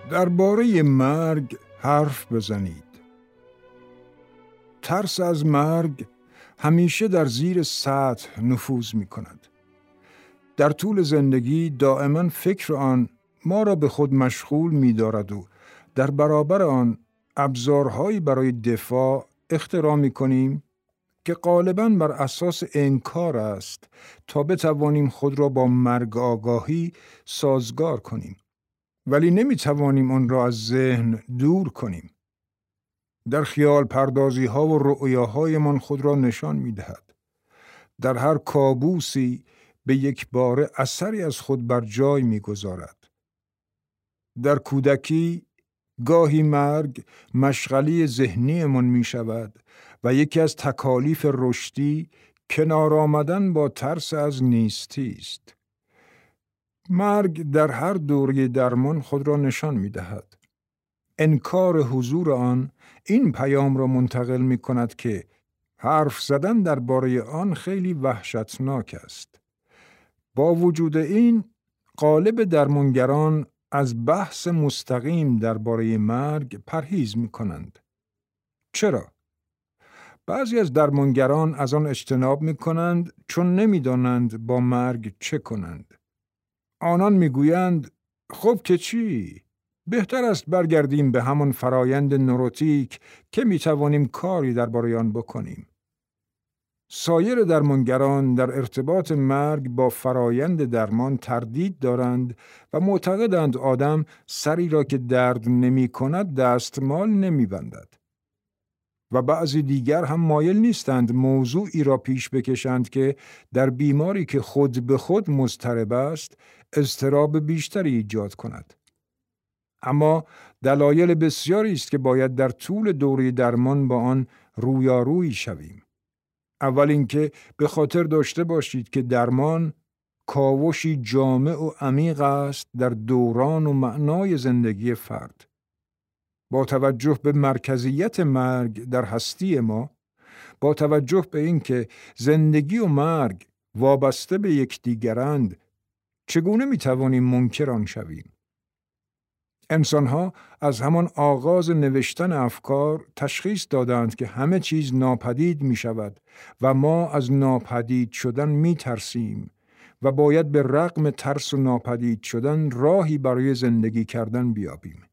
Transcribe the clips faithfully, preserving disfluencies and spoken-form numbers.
درباره مرگ حرف بزنید. ترس از مرگ همیشه در زیر سطح نفوذ می کند. در طول زندگی دائما فکر آن ما را به خود مشغول می دارد و در برابر آن ابزارهایی برای دفاع اختراع می کنیم که غالباً بر اساس انکار است تا بتوانیم خود را با مرگ آگاهی سازگار کنیم. ولی نمی توانیم آن را از ذهن دور کنیم. در خیال پردازی ها و رؤیاهای من خود را نشان می دهد. در هر کابوسی به یک بار اثری از خود بر جای می گذارد. در کودکی گاهی مرگ مشغله ذهنی من می شود و یکی از تکالیف رشدی کنار آمدن با ترس از نیستی است. مرگ در هر دوره درمان خود را نشان می دهد. انکار حضور آن این پیام را منتقل می کند که حرف زدن درباره آن خیلی وحشتناک است. با وجود این، غالب درمانگران از بحث مستقیم درباره مرگ پرهیز می کنند. چرا؟ بعضی از درمانگران از آن اجتناب می کنند چون نمی دانند با مرگ چه کنند. آنان می گویند خب که چی؟ بهتر است برگردیم به همان فرایند نوروتیک که می توانیم کاری درباره آن بکنیم. سایر درمانگران در ارتباط مرگ با فرایند درمان تردید دارند و معتقدند آدم سری را که درد نمی کند دستمال نمی بندد. و بعضی دیگر هم مایل نیستند موضوعی را پیش بکشند که در بیماری که خود به خود مضطرب است اضطراب بیشتری ایجاد کند. اما دلایل بسیاری است که باید در طول دوره درمان با آن رویارویی شویم. اول اینکه به خاطر داشته باشید که درمان کاوشی جامع و عمیق است در دوران و معنای زندگی فرد. با توجه به مرکزیت مرگ در هستی ما، با توجه به اینکه زندگی و مرگ وابسته به یکدیگرند، چگونه میتوانیم منکر آن شویم؟ انسانها از همان آغاز نوشتن افکار تشخیص دادند که همه چیز ناپدید می شود و ما از ناپدید شدن می ترسیم و باید به رغم ترس و ناپدید شدن راهی برای زندگی کردن بیابیم.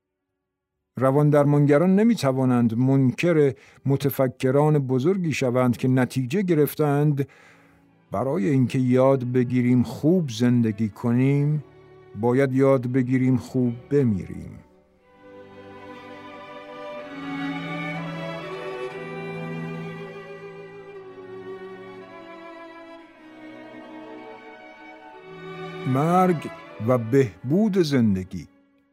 رواندرمانگران نمی توانند منکر متفکران بزرگی شوند که نتیجه گرفتند برای اینکه یاد بگیریم خوب زندگی کنیم باید یاد بگیریم خوب بمیریم. مرگ و بهبود زندگی.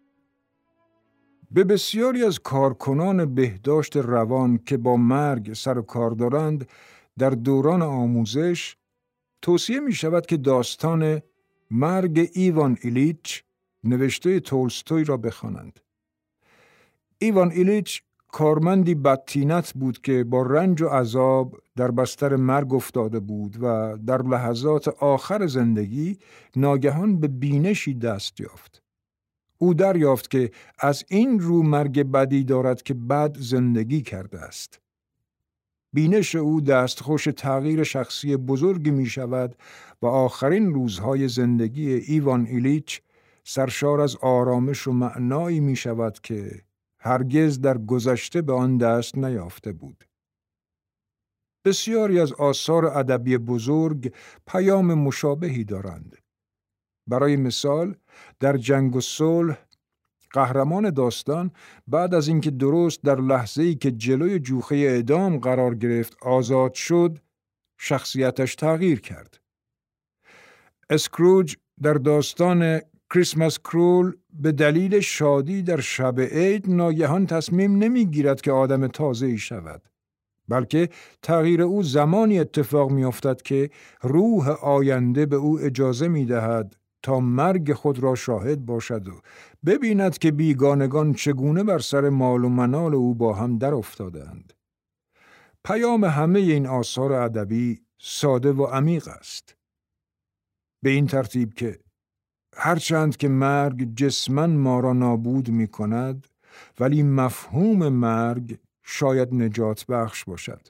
به بسیاری از کارکنان بهداشت روان که با مرگ سر و کار دارند در دوران آموزش توصیه می شود که داستان مرگ ایوان ایلیچ نوشته تولستوی را بخوانند. ایوان ایلیچ کارمندی بدطینت بود که با رنج و عذاب در بستر مرگ افتاده بود و در لحظات آخر زندگی ناگهان به بینشی دست یافت. او دریافت که از این رو مرگ بدی دارد که بد زندگی کرده است. بینش او دستخوش تغییر شخصی بزرگی می شود و آخرین روزهای زندگی ایوان ایلیچ سرشار از آرامش و معنایی می شود که هرگز در گذشته به آن دست نیافته بود. بسیاری از آثار ادبی بزرگ پیام مشابهی دارند. برای مثال در جنگ و صلح قهرمان داستان بعد از اینکه درست در لحظه‌ای که جلوی جوخه اعدام قرار گرفت آزاد شد، شخصیتش تغییر کرد. اسکروج در داستان کریسمس کرول به دلیل شادی در شب عید ناگهان تصمیم نمیگیرد که آدم تازه‌ای شود، بلکه تغییر او زمانی اتفاق می‌افتد که روح آینده به او اجازه می‌دهد تا مرگ خود را شاهد باشد و ببیند که بیگانگان چگونه بر سر مال و منال او با هم در افتادند. پیام همه این آثار ادبی ساده و عمیق است. به این ترتیب که هرچند که مرگ جسماً ما را نابود می کند، ولی مفهوم مرگ شاید نجات بخش باشد.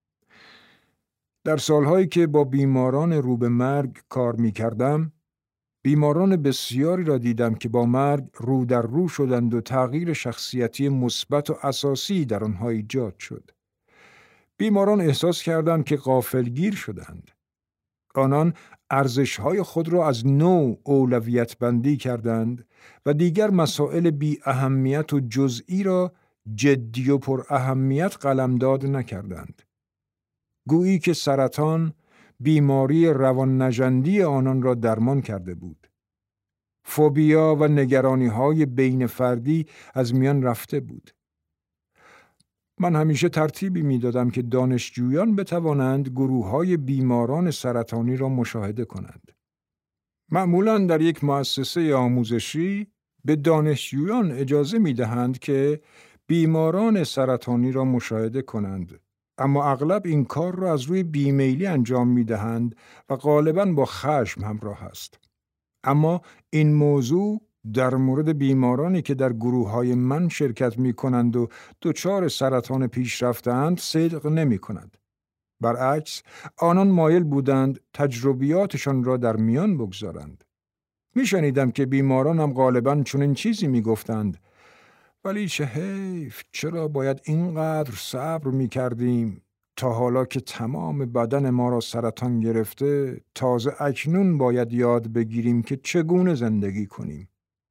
در سالهایی که با بیماران رو به مرگ کار می کردم، بیماران بسیاری را دیدم که با مرگ رو در رو شدند و تغییر شخصیتی مثبت و اساسی در آنها ایجاد شد. بیماران احساس کردند که غافلگیر شدند. آنان ارزش‌های خود را از نو اولویت بندی کردند و دیگر مسائل بی اهمیت و جزئی را جدی و پر اهمیت قلمداد نکردند. گویی که سرطان بیماری روان نژندی آنان را درمان کرده بود. فوبیا و نگرانی‌های بین فردی از میان رفته بود. من همیشه ترتیبی می‌دادم که دانشجویان بتوانند گروه‌های بیماران سرطانی را مشاهده کنند. معمولاً در یک مؤسسه آموزشی به دانشجویان اجازه می‌دهند که بیماران سرطانی را مشاهده کنند، اما اغلب این کار را از روی بیمیلی انجام می‌دهند و غالباً با خشم همراه است. اما این موضوع در مورد بیمارانی که در گروه‌های من شرکت می‌کنند و دچار سرطان پیشرفته‌اند صدق نمی‌کند. برعکس، آنان مایل بودند تجربیاتشان را در میان بگذارند. می‌شنیدم که بیماران هم غالباً چنین چیزی می‌گفتند: ولی چه حیف، چرا باید اینقدر صبر می‌کردیم تا حالا که تمام بدن ما را سرطان گرفته، تازه اکنون باید یاد بگیریم که چگونه زندگی کنیم.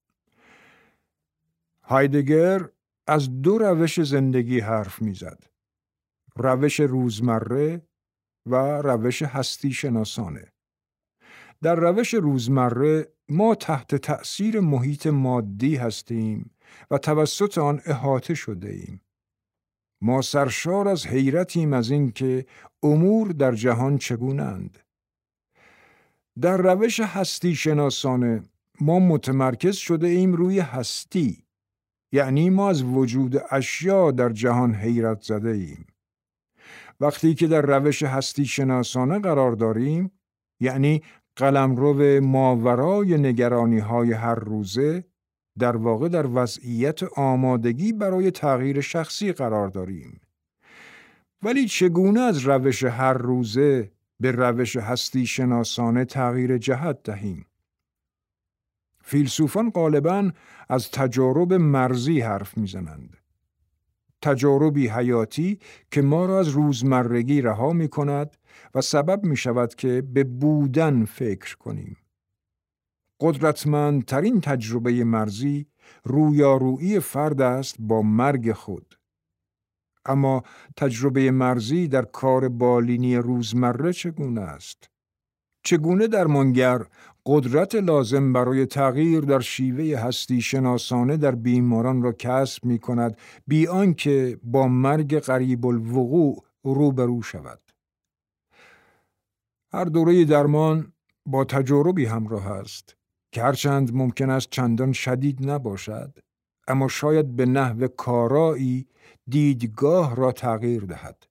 هایدگر از دو روش زندگی حرف می‌زد: روش روزمره و روش هستی شناسانه. در روش روزمره ما تحت تأثیر محیط مادی هستیم و توسط آن احاطه شده ایم. ما سرشار از حیرتیم از این که امور در جهان چگونه‌اند. در روش هستی شناسانه ما متمرکز شده ایم روی هستی، یعنی ما از وجود اشیا در جهان حیرت زده ایم. وقتی که در روش هستی شناسانه قرار داریم، یعنی قلمرو ماورای نگرانی‌های هر روزه، در واقع در وضعیت آمادگی برای تغییر شخصی قرار داریم. ولی چگونه از روش هر روزه به روش هستی شناسانه تغییر جهت دهیم؟ فیلسوفان غالباً از تجارب مرزی حرف می‌زنند. تجاربی حیاتی که ما را از روزمرگی رها می‌کند و سبب می‌شود که به بودن فکر کنیم. قدرتمندترین تجربه مرزی رویارویی فرد است با مرگ خود. اما تجربه مرزی در کار بالینی روزمره چگونه است؟ چگونه درمانگر قدرت لازم برای تغییر در شیوه هستی شناسانه در بیماران را کسب می کند بی آنکه با مرگ قریب الوقوع روبرو شود؟ هر دوره درمان با تجاربی همراه است که هرچند ممکن است چندان شدید نباشد، اما شاید به نحو کارایی دیدگاه را تغییر دهد.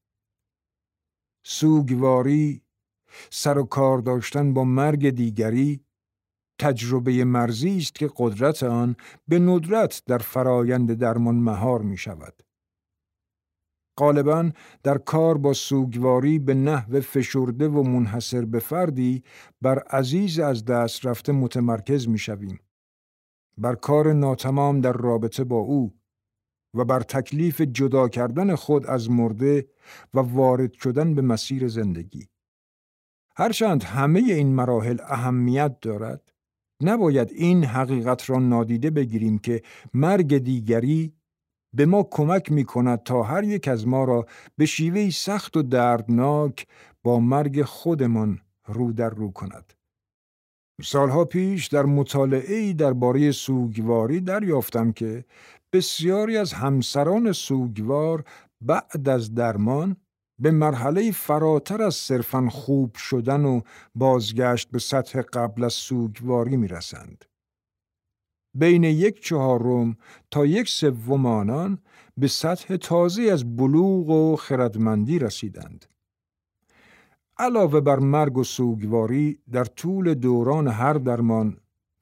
سوگواری، سر و کار داشتن با مرگ دیگری، تجربه مرزی است که قدرت آن به ندرت در فرایند درمان مهار می شود. غالباً در کار با سوگواری به نحو فشرده و منحصر به فردی بر عزیز از دست رفته متمرکز می شویم. بر کار ناتمام در رابطه با او و بر تکلیف جدا کردن خود از مرده و وارد شدن به مسیر زندگی. هرچند همه این مراحل اهمیت دارد، نباید این حقیقت را نادیده بگیریم که مرگ دیگری به ما کمک می کند تا هر یک از ما را به شیوهی سخت و دردناک با مرگ خودمان رو در رو کند. سالها پیش در مطالعه‌ای درباره سوگواری دریافتم که بسیاری از همسران سوگوار بعد از درمان به مرحله فراتر از صرفاً خوب شدن و بازگشت به سطح قبل از سوگواری می رسند. بین یک چهارم تا یک سوم آنان به سطح تازه از بلوغ و خردمندی رسیدند. علاوه بر مرگ و سوگواری، در طول دوران هر درمان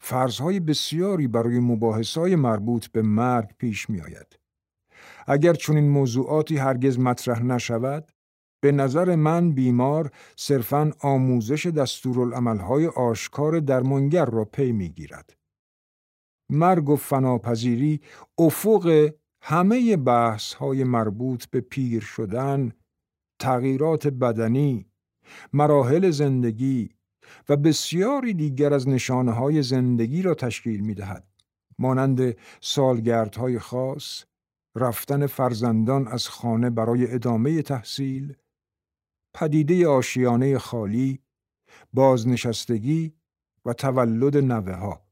فرضهای بسیاری برای مباحثهای مربوط به مرگ پیش می آید. اگر چنین موضوعاتی هرگز مطرح نشود، به نظر من بیمار صرفاً آموزش دستورالعملهای آشکار درمانگر را پی می گیرد. مرگ و فناپذیری افق همه بحث‌های مربوط به پیر شدن، تغییرات بدنی، مراحل زندگی و بسیاری دیگر از نشانه‌های زندگی را تشکیل می‌دهد، مانند سالگردهای خاص، رفتن فرزندان از خانه برای ادامه تحصیل، پدیده آشیانه خالی، بازنشستگی و تولد نوه‌ها.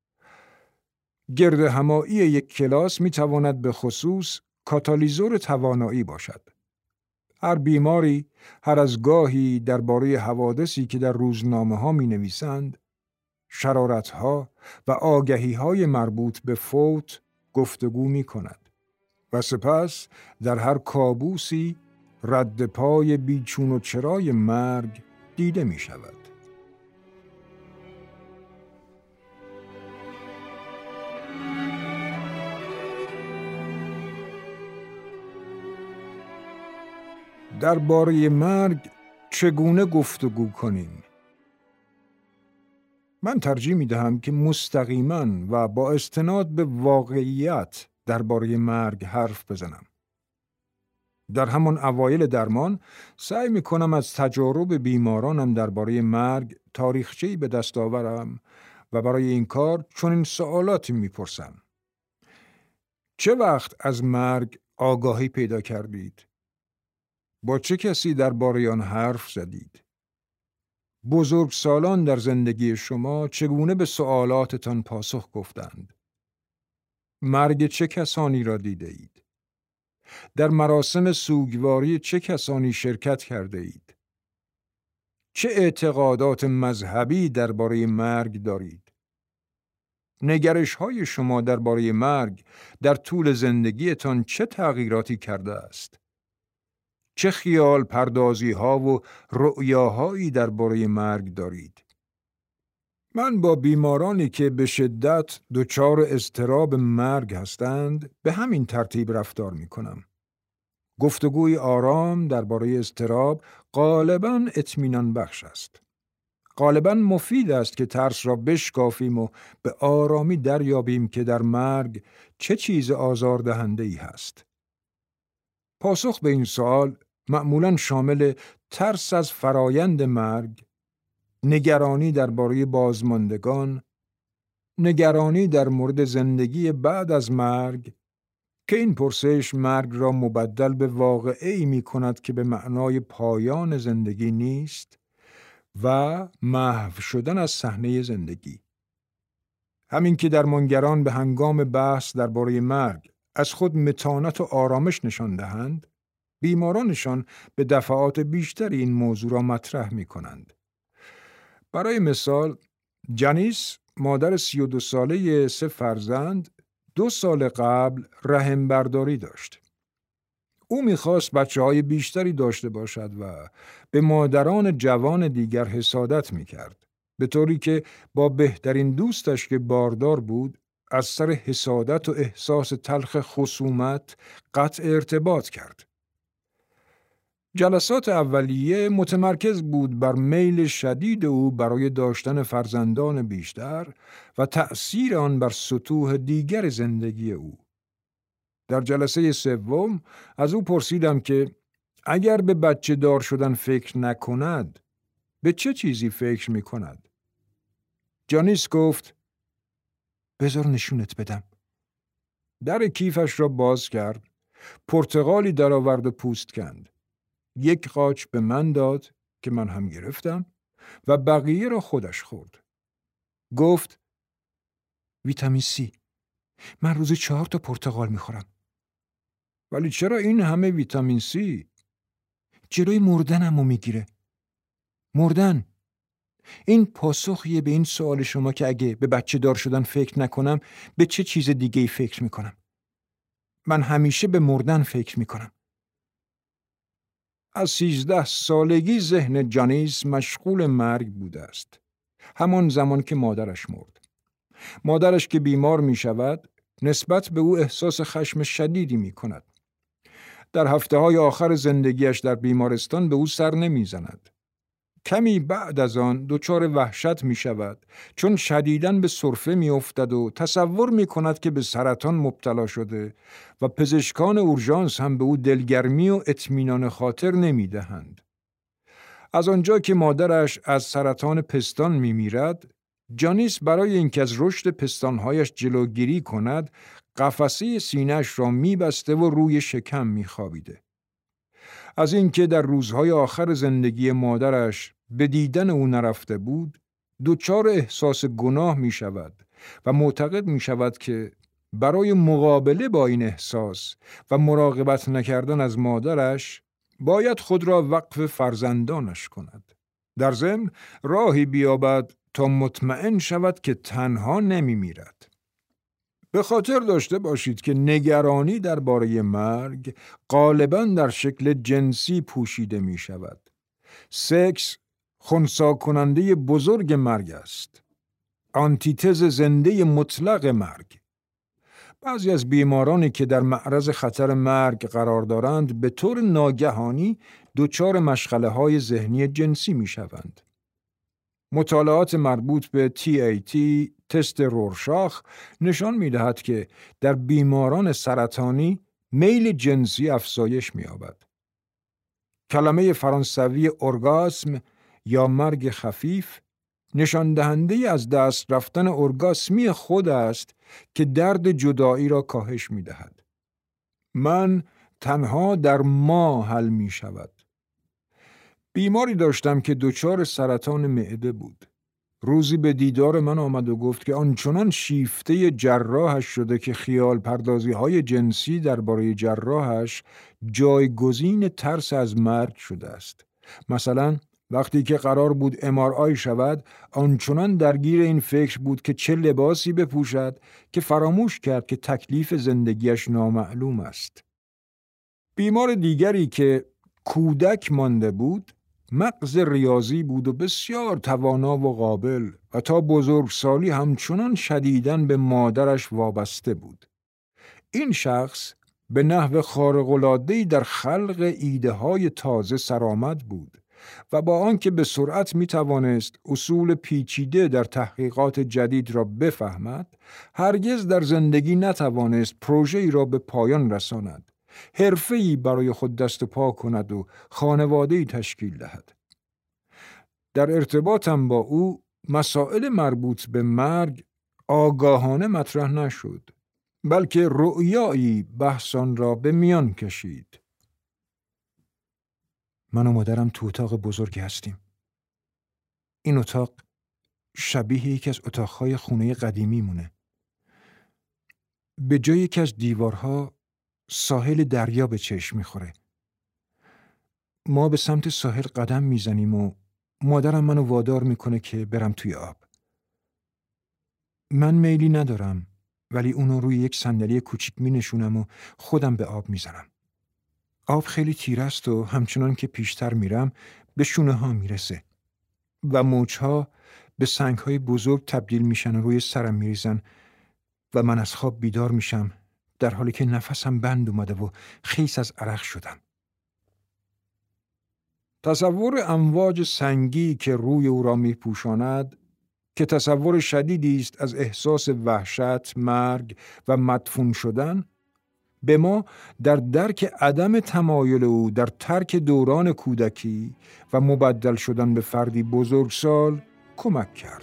گرد همایی یک کلاس می تواند به خصوص کاتالیزور توانایی باشد. هر بیماری هر از گاهی درباره حوادثی که در روزنامه ها می نویسند، شرارت ها و آگهی های مربوط به فوت گفتگو می کند و سپس در هر کابوسی رد پای بیچون و چرای مرگ دیده می شود. درباره مرگ چگونه گفتگو کنیم؟ من ترجیح می دهم که مستقیما و با استناد به واقعیت درباره مرگ حرف بزنم. در همان اوایل درمان سعی می کنم از تجارب بیمارانم درباره مرگ تاریخچه‌ای به دست آورم و برای این کار چنین سوالاتی می پرسم. چه وقت از مرگ آگاهی پیدا کردید؟ با چه کسی درباره آن حرف زدید؟ بزرگسالان در زندگی شما چگونه به سوالاتتان پاسخ گفتند؟ مرگ چه کسانی را دیده اید؟ در مراسم سوگواری چه کسانی شرکت کرده اید؟ چه اعتقادات مذهبی درباره مرگ دارید؟ نگرش‌های شما درباره مرگ در طول زندگیتان چه تغییراتی کرده است؟ چه خیال پردازی ها و رؤیاهایی درباره مرگ دارید؟ من با بیمارانی که به شدت دچار اضطراب مرگ هستند به همین ترتیب رفتار می کنم. گفتگوی آرام درباره اضطراب غالباً اطمینان بخش است. غالباً مفید است که ترس را بشکافیم و به آرامی دریابیم که در مرگ چه چیز آزاردهنده‌ای هست. پاسخ به این سوال معمولاً شامل ترس از فرایند مرگ، نگرانی درباره بازماندگان، نگرانی در مورد زندگی بعد از مرگ که این پرسش مرگ را مبدل به واقعه‌ای می کند که به معنای پایان زندگی نیست و محو شدن از صحنه زندگی. همین که درمانگران به هنگام بحث درباره مرگ از خود متانت و آرامش نشان دهند، بیمارانشان به دفعات بیشتری این موضوع را مطرح می کنند. برای مثال، جانیس، مادر سی و دو ساله سه فرزند، دو سال قبل رحم برداری داشت. او می‌خواست بچه‌های بیشتری داشته باشد و به مادران جوان دیگر حسادت می‌کرد، به طوری که با بهترین دوستش که باردار بود، از سر حسادت و احساس تلخ خصومت قطع ارتباط کرد. جلسات اولیه متمرکز بود بر میل شدید او برای داشتن فرزندان بیشتر و تأثیر آن بر سطوح دیگر زندگی او. در جلسه سوم از او پرسیدم که اگر به بچه دار شدن فکر نکند، به چه چیزی فکر می کند؟ جانیس گفت: بذار نشونت بدم. در کیفش را باز کرد، پرتقالی درآورد و پوست کند. یک قاچ به من داد که من هم گرفتم و بقیه را خودش خورد. گفت: ویتامین سی. من روزی چهار تا پرتقال میخورم. ولی چرا این همه ویتامین سی؟ جلوی مردنمو میگیره. مردن. این پاسخیه به این سوال شما که اگه به بچه دار شدن فکر نکنم، به چه چیز دیگه‌ای فکر میکنم؟ من همیشه به مردن فکر میکنم. از سیزده سالگی ذهن جانیس مشغول مرگ بوده است. همان زمان که مادرش مرد. مادرش که بیمار می شود، نسبت به او احساس خشم شدیدی می کند. در هفته های آخر زندگیش در بیمارستان به او سر نمی زند. کمی بعد از آن دچار وحشت می شود، چون شدیداً به سرفه می افتد و تصور می کند که به سرطان مبتلا شده و پزشکان اورژانس هم به او دلگرمی و اطمینان خاطر نمی دهند. از آنجا که مادرش از سرطان پستان می میرد، جانیس برای اینکه از رشد پستانهایش جلوگیری کند، قفسه سینه‌اش را می بسته و روی شکم می خوابیده. از اینکه در روزهای آخر زندگی مادرش به دیدن او نرفته بود، دچار احساس گناه می شود و معتقد می شود که برای مقابله با این احساس و مراقبت نکردن از مادرش باید خود را وقف فرزندانش کند. در ضمن راهی بیابد تا مطمئن شود که تنها نمی میرد. به خاطر داشته باشید که نگرانی درباره مرگ غالباً در شکل جنسی پوشیده می شود. سکس خنثی کننده بزرگ مرگ است. آنتیتز زنده مطلق مرگ. بعضی از بیمارانی که در معرض خطر مرگ قرار دارند به طور ناگهانی دچار مشغله های ذهنی جنسی می شوند. مطالعات مربوط به تی ای تی، تست رورشاخ، نشان می دهد که در بیماران سرطانی میل جنسی افزایش می یابد. کلمه فرانسوی ارگاسم یا مرگ خفیف نشان دهنده از دست رفتن ارگاسمی خود است که درد جدایی را کاهش می دهد. من تنها در ما حل می شود. بیماری داشتم که دچار سرطان معده بود. روزی به دیدار من آمد و گفت که آنچنان شیفته جراحش شده که خیال پردازی های جنسی درباره جراحش جایگزین ترس از مرگ شده است. مثلا وقتی که قرار بود ام آر آی شود، آنچنان درگیر این فکر بود که چه لباسی بپوشد که فراموش کرد که تکلیف زندگیش نامعلوم است. بیمار دیگری که کودک مانده بود، مغز ریاضی بود و بسیار توانا و قابل و تا بزرگسالی همچنان شدیداً به مادرش وابسته بود. این شخص به نحو خارق‌العاده‌ای در خلق ایده‌های تازه سرآمد بود و با آنکه به سرعت می توانست اصول پیچیده در تحقیقات جدید را بفهمد، هرگز در زندگی نتوانست پروژه‌ای را به پایان رساند، حرفه‌ای برای خود دست و پا کند و خانواده‌ای تشکیل دهد. در ارتباطم با او مسائل مربوط به مرگ آگاهانه مطرح نشد، بلکه رؤیایی بحثان را به میان کشید. من و مادرم تو اتاق بزرگی هستیم. این اتاق شبیه یکی از اتاقهای خونه قدیمی مونه. به جای یکی از دیوارها ساحل دریا به چشم میخوره. ما به سمت ساحل قدم میزنیم و مادرم منو وادار میکنه که برم توی آب. من میلی ندارم، ولی اونو روی یک صندلی کوچیک مینشونم و خودم به آب میزنم. آب خیلی تیره است و همچنان که پیشتر میرم به شونه ها میرسه و موجها به سنگ های بزرگ تبدیل میشن و روی سرم میریزن و من از خواب بیدار میشم در حالی که نفسم بند اومده و خیس از عرق شدم. تصور امواج سنگی که روی او را میپوشاند که تصور شدیدی است از احساس وحشت، مرگ و مدفون شدن، به ما در درک عدم تمایل او در ترک دوران کودکی و مبدل شدن به فردی بزرگسال کمک کرد.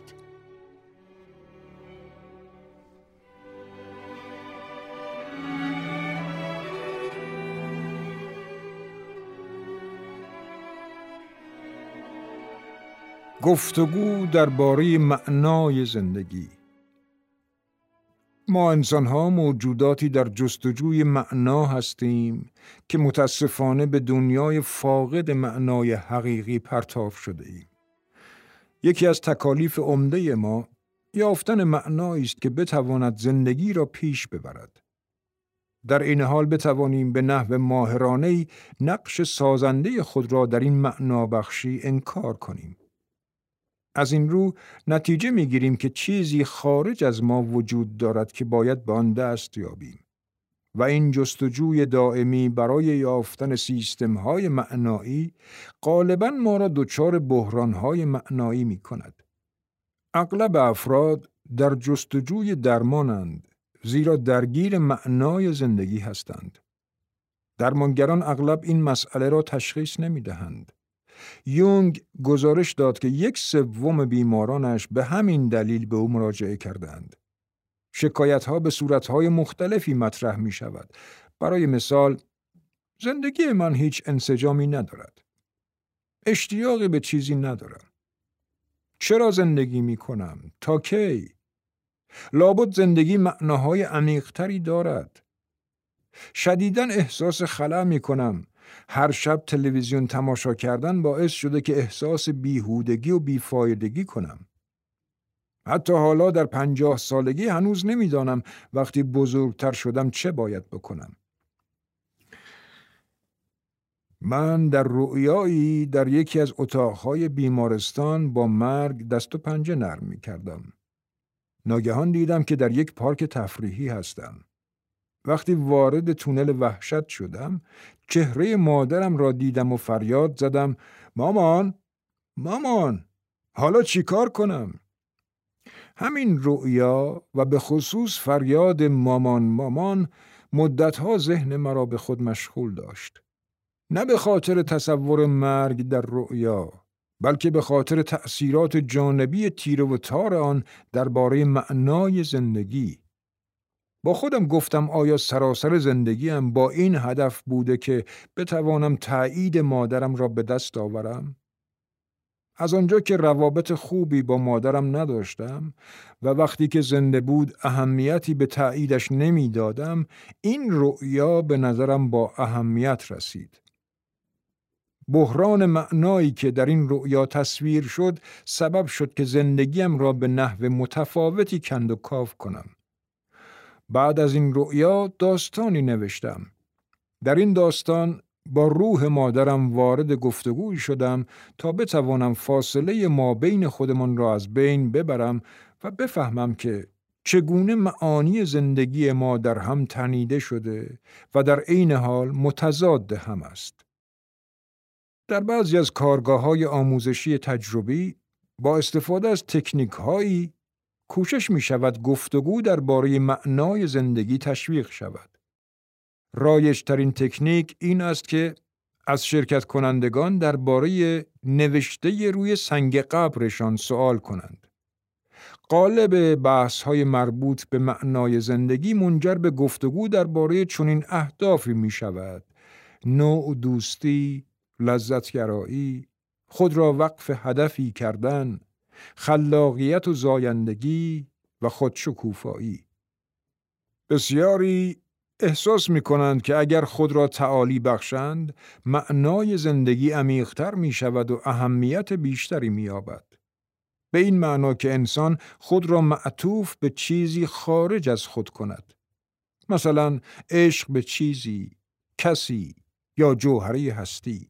گفتگو درباره معنای زندگی. ما انسان‌ها موجوداتی در جستجوی معنا هستیم که متاسفانه به دنیای فاقد معنای حقیقی پرتاب شده ایم. یکی از تکالیف عمده ما یافتن معنایی است که بتواند زندگی را پیش ببرد. در این حال بتوانیم به نحو ماهرانه‌ای نقش سازنده خود را در این معنا بخشی انکار کنیم. از این رو نتیجه میگیریم که چیزی خارج از ما وجود دارد که باید به آن دست یابیم و این جستجوی دائمی برای یافتن سیستم‌های معنایی غالباً ما را دچار بحران‌های معنایی می‌کند. اغلب افراد در جستجوی درمانند، زیرا درگیر معنای زندگی هستند. درمانگران اغلب این مسئله را تشخیص نمی‌دهند. یونگ گزارش داد که یک سوم بیمارانش به همین دلیل به او مراجعه کردند. شکایت‌ها به صورت‌های مختلفی مطرح می‌شود. برای مثال، زندگی من هیچ انسجامی ندارد. اشتیاقی به چیزی ندارم. چرا زندگی می‌کنم؟ تا کی؟ لابد زندگی معناهای عمیق‌تری دارد. شدیداً احساس خلا می‌کنم. هر شب تلویزیون تماشا کردن باعث شده که احساس بیهودگی و بیفایدگی کنم. حتی حالا در پنجاه سالگی هنوز نمیدانم وقتی بزرگتر شدم چه باید بکنم. من در رؤیایی در یکی از اتاقهای بیمارستان با مرگ دست و پنجه نرم می کردم. ناگهان دیدم که در یک پارک تفریحی هستم. وقتی وارد تونل وحشت شدم، چهره مادرم را دیدم و فریاد زدم: مامان، مامان، حالا چی کار کنم؟ همین رؤیا و به خصوص فریاد مامان مامان مدتها ذهن مرا به خود مشغول داشت. نه به خاطر تصور مرگ در رؤیا، بلکه به خاطر تأثیرات جانبی تیره و تار آن درباره معنای زندگی. با خودم گفتم آیا سراسر زندگیم با این هدف بوده که بتوانم تایید مادرم را به دست آورم؟ از آنجا که روابط خوبی با مادرم نداشتم و وقتی که زنده بود اهمیتی به تاییدش نمی دادم، این رؤیا به نظرم با اهمیت رسید. بحران معنایی که در این رؤیا تصویر شد سبب شد که زندگیم را به نحو متفاوتی کند و کاو کنم. بعد از این رؤیا داستانی نوشتم. در این داستان با روح مادرم وارد گفتگوی شدم تا بتوانم فاصله ما بین خودمان را از بین ببرم و بفهمم که چگونه معانی زندگی ما در هم تنیده شده و در عین حال متضاد هم است. در بعضی از کارگاه‌های آموزشی تجربی با استفاده از تکنیک‌هایی کوشش می‌شود گفتگو درباره معنای زندگی تشویق شود. رایج‌ترین تکنیک این است که از شرکت کنندگان درباره نوشته روی سنگ قبرشان سوال کنند. غالب بحث‌های مربوط به معنای زندگی منجر به گفتگو درباره چنین اهدافی می‌شود: نوع دوستی، لذت‌گرایی، خود را وقف هدفی کردن، خلاقیت و زایندگی و خودشکوفایی. بسیاری احساس می کنند که اگر خود را تعالی بخشند، معنای زندگی عمیق‌تر می شود و اهمیت بیشتری می یابد. به این معنا که انسان خود را معطوف به چیزی خارج از خود کند. مثلا عشق به چیزی، کسی یا جوهره هستی.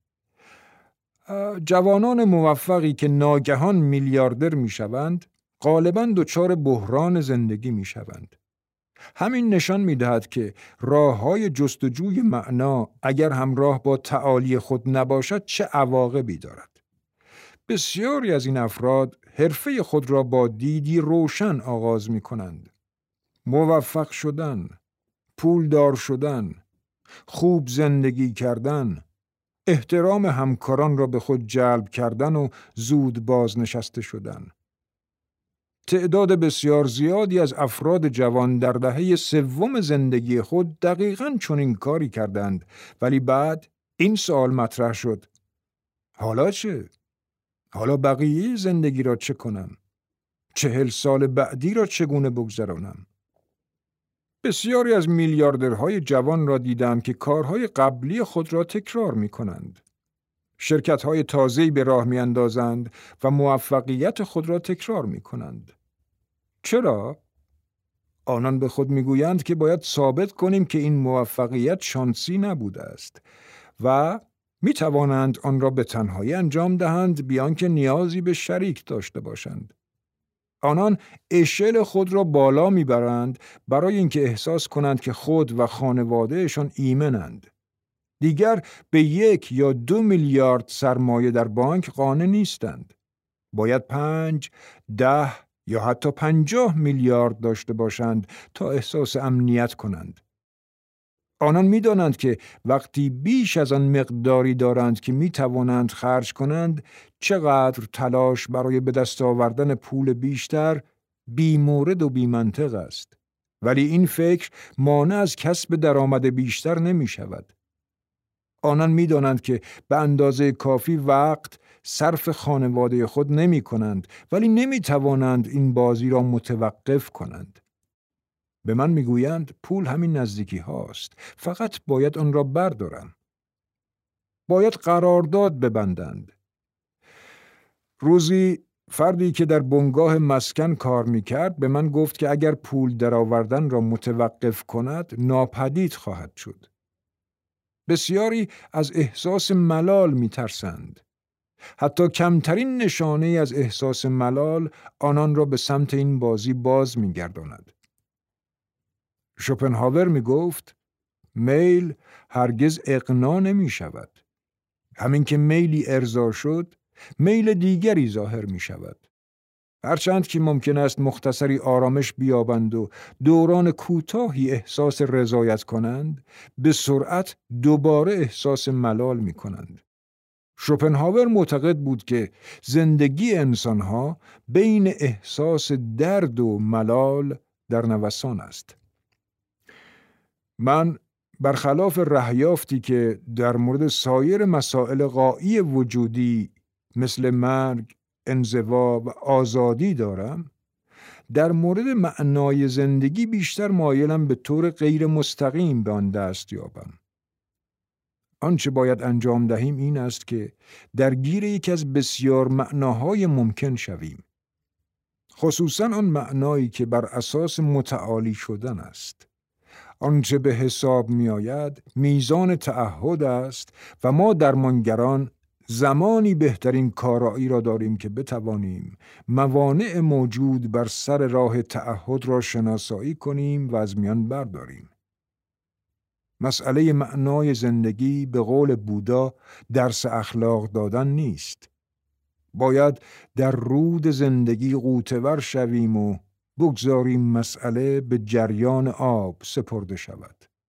جوانان موفقی که ناگهان میلیاردر می شوند، غالباً دچار بحران زندگی می شوند. همین نشان می دهد که راه‌های جستجوی معنا اگر همراه با تعالی خود نباشد چه عواقبی دارد. بسیاری از این افراد حرفه خود را با دیدی روشن آغاز می کنند. موفق شدن، پولدار شدن، خوب زندگی کردن، احترام همکاران را به خود جلب کردن و زود بازنشسته شدن. تعداد بسیار زیادی از افراد جوان در دهه سوم زندگی خود دقیقاً چنین کاری کردند، ولی بعد این سوال مطرح شد: حالا چه؟ حالا بقیه زندگی را چه کنم؟ چهل سال بعدی را چگونه بگذرانم؟ بسیاری از میلیاردرهای جوان را دیدم که کارهای قبلی خود را تکرار می کنند. شرکت‌های تازه‌ای به راه می‌اندازند و موفقیت خود را تکرار می‌کنند. چرا؟ آنان به خود می‌گویند که باید ثابت کنیم که این موفقیت شانسی نبوده است و می توانند آن را به تنهایی انجام دهند بیان که نیازی به شریک داشته باشند. آنان اشل خود را بالا می برند برای اینکه احساس کنند که خود و خانوادهشان ایمنند. دیگر به یک یا دو میلیارد سرمایه در بانک قانع نیستند. باید پنج، ده یا حتی پنجاه میلیارد داشته باشند تا احساس امنیت کنند. آنان می دانند که وقتی بیش از آن مقداری دارند که می توانند خرج کنند، چقدر تلاش برای به دست آوردن پول بیشتر بی‌مورد و بی‌منطق است. ولی این فکر مانع از کسب درآمد بیشتر نمی شود. آنان می دانند که به اندازه کافی وقت صرف خانواده خود نمی کنند، ولی نمی توانند این بازی را متوقف کنند. به من می گویند پول همین نزدیکی هاست، فقط باید آن را بردارم. باید قرارداد ببندند. روزی فردی که در بنگاه مسکن کار می کرد به من گفت که اگر پول درآوردن را متوقف کند ناپدید خواهد شد. بسیاری از احساس ملال می ترسند. حتی کمترین نشانه از احساس ملال آنان را به سمت این بازی باز می گرداند. شوپنهاور می گفت میل هرگز اقناع نمی شود. همین که میلی ارضا شد، میل دیگری ظاهر می شود. هرچند که ممکن است مختصری آرامش بیابند و دوران کوتاهی احساس رضایت کنند، به سرعت دوباره احساس ملال می کنند. شوپنهاور معتقد بود که زندگی انسانها بین احساس درد و ملال در نوسان است. من برخلاف رهیافتی که در مورد سایر مسائل غایی وجودی مثل مرگ، انزوا و آزادی دارم، در مورد معنای زندگی بیشتر مایلم به طور غیر مستقیم به آن دست یابم. آنچه باید انجام دهیم این است که درگیر یکی از بسیار معناهای ممکن شویم. خصوصاً آن معنایی که بر اساس متعالی شدن است. آنچه به حساب می آید میزان تعهد است و ما درمانگران زمانی بهترین کارایی را داریم که بتوانیم موانع موجود بر سر راه تعهد را شناسایی کنیم و از میان برداریم. مسئله معنای زندگی به قول بودا درس اخلاق دادن نیست. باید در رود زندگی غوطه‌ور شویم و بگذاریم مسئله به جریان آب سپرده شود.